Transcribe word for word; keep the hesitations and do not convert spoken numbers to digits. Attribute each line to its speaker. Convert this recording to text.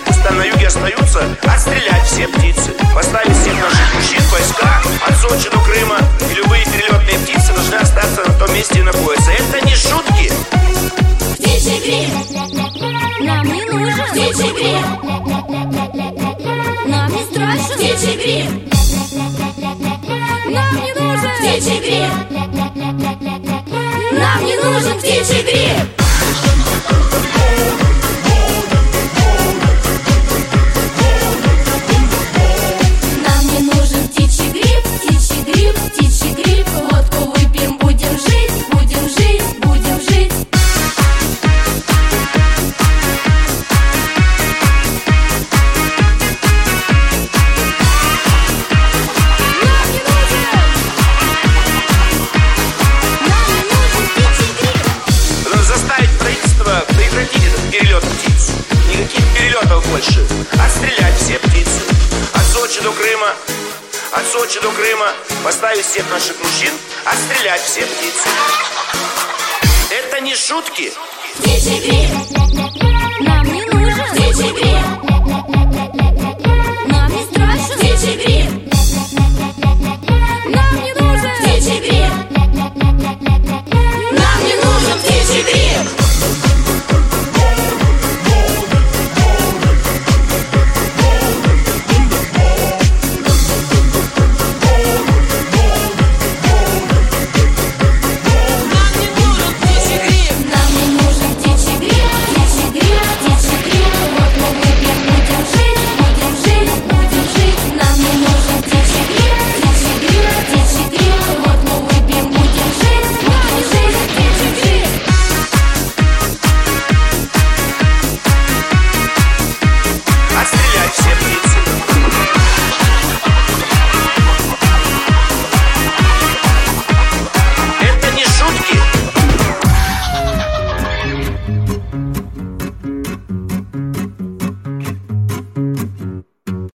Speaker 1: пусть там на юге остаются, отстрелять все птицы. Поставить всех наших мужчин в войска от Сочи до Крыма. И любые перелетные птицы должны остаться на том месте, где находятся. Это не шутки.
Speaker 2: Птичий гриб нам не нужен. Птичий гриб нам не страшен. Птичий гриб нам не нужен. Птичий гриб нам не нужен. Птичий гриб. Нам не нужен птичий гриб, птичий гриб, птичий гриб. Водку выпьем, будем жить, будем жить, будем жить. Нам не нужен. Нам не нужен птичий гриб.
Speaker 1: Надо заставить правительство прекратить этот перелет птиц. Никаких перелетов больше. Отстрелять все птицы. От Сочи до Крыма. От Сочи до Крыма. Поставить всех наших мужчин. Отстрелять все птицы. Это не шутки.
Speaker 2: Птичий гриб